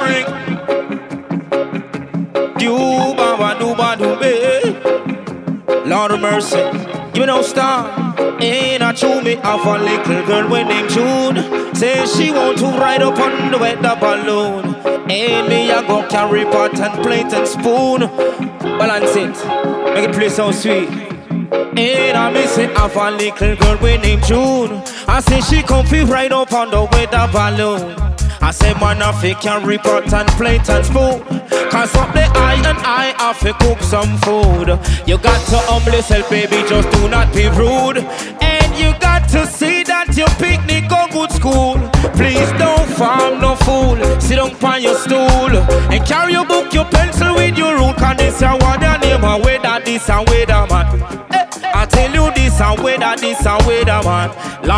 ring. Do baba do ba do be. Lord of mercy, give me no star. Ain't I chew me off a little girl when named June. Say she want to ride up on the weather balloon. Ain't me I go carry pot and plate and spoon. Balance it, make it play so sweet. Ain't I missing off a little girl when named June. I say she comfy ride up on the weather balloon. I say man I fi carry pot and plate and spoon. Cause up the eye and I have to cook some food. You got to humble yourself, baby, just do not be rude. And you got to see that your picnic go good school. Please don't farm no fool. Sit down on your stool and carry your book, your pencil with your rule. Cause this a what the name and weather, this and weather man. I tell you this and weather, this and weather man.